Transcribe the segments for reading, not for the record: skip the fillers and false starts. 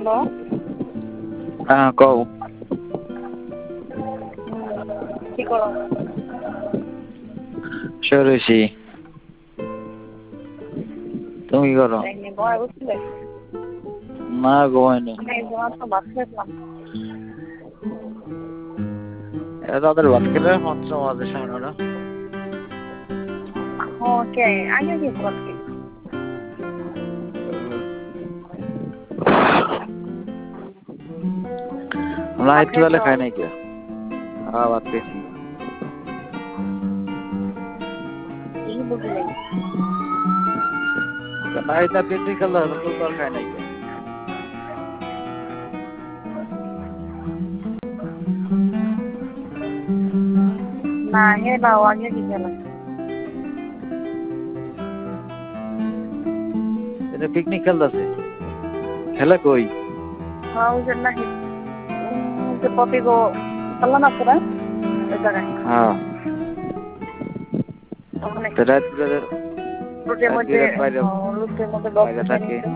Hello. কও। কি করো? শুয়ে রইছি। তুমি কি করো? এমনি বয় উঠলে? না ঘুমাইনি। আমি এই মাত্র ভাত খেলাম। রাতের ভাত খেলে মাত্র আমাদের সামনে না। ওকে, আগে কি করতে? আমরা ভাত একটু তাহলে খাইছো? খাই নাই কে? ভাত খেয়েছি। এই বুঝলে। নাই তা পিকনিক খেলতে হবে তো আর খাই নাই কে? না হে বাও আগে কি খেলাম? এটা পিকনিক খেলতেছে। খেলা কই? হ্যাঁ ওই জন্য যে পপি গো খেলাম আছে না ওই জায়গায়। হ্যাঁ। ওখানে তো রাত বিরাতের রুটের রাত মধ্যে বিরাত বাইরে রুটের মধ্যে বক্স বাইরে খেয়ে থাকে। নিচ্ছে।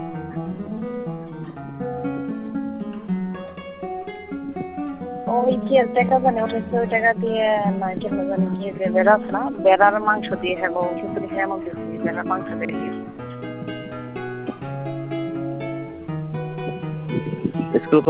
ওই কি টাকা জানে উঠেছে ওই টাকা দিয়ে না কেন জানি কি যে বেড়াস না বেড়ার মাংস দিয়ে খাবো খিচুড়ি খেয়ে আমার দিচ্ছি বেড়ার মাংস দিয়ে দিয়েছে। স্কুল